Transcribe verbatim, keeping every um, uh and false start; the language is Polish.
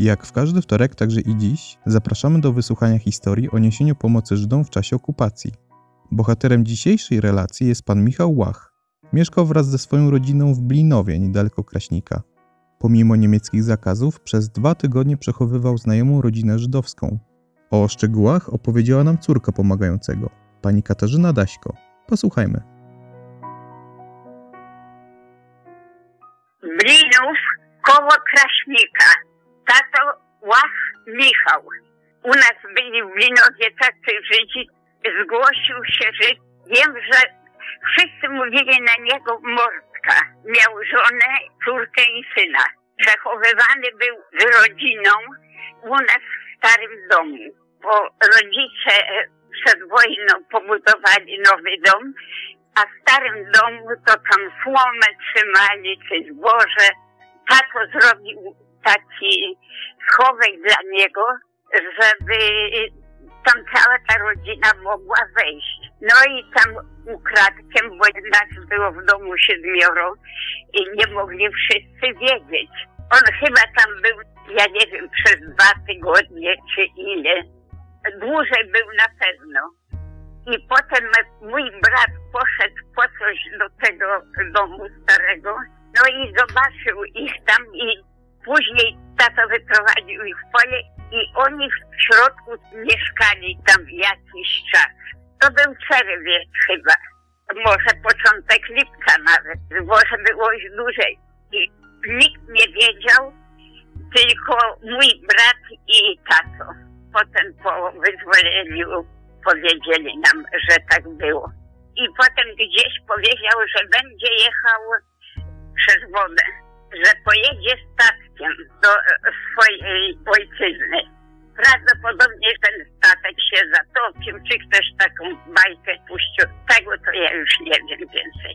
I jak w każdy wtorek, także i dziś, zapraszamy do wysłuchania historii o niesieniu pomocy Żydom w czasie okupacji. Bohaterem dzisiejszej relacji jest pan Michał Łach. Mieszkał wraz ze swoją rodziną w Blinowie, niedaleko Kraśnika. Pomimo niemieckich zakazów, przez dwa tygodnie przechowywał znajomą rodzinę żydowską. O szczegółach opowiedziała nam córka pomagającego, pani Katarzyna Daśko. Posłuchajmy. Blinów koło Kraśnika. Tato Łach Michał. U nas byli w Blinowie tacy Żydzi. Zgłosił się Żyd. Wiem, że wszyscy mówili na niego Mordka. Miał żonę, córkę i syna. Przechowywany był z rodziną u nas w starym domu. Bo rodzice przed wojną pobudowali nowy dom, a w starym domu to tam słomę trzymali, czy zboże. Tato zrobił taki schowek dla niego, żeby tam cała ta rodzina mogła wejść. No i tam ukradkiem, bo nas było w domu siedmioro i nie mogli wszyscy wiedzieć. On chyba tam był, ja nie wiem, przez dwa tygodnie czy ile. Dłużej był na pewno. I potem mój brat poszedł po coś do tego domu starego, no i zobaczył ich tam i później tato wyprowadził ich w pole i oni w środku mieszkali tam jakiś czas. To był czerwiec chyba, może początek lipca nawet, może było już dłużej. I nikt nie wiedział, tylko mój brat i tato. Potem po wyzwoleniu powiedzieli nam, że tak było. I potem gdzieś powiedział, że będzie jechał przez wodę, że pojedzie statkiem do swojej ojczyzny. Prawdopodobnie ten statek się zatopił, czy ktoś taką bajkę puścił. Tego to ja już nie wiem więcej.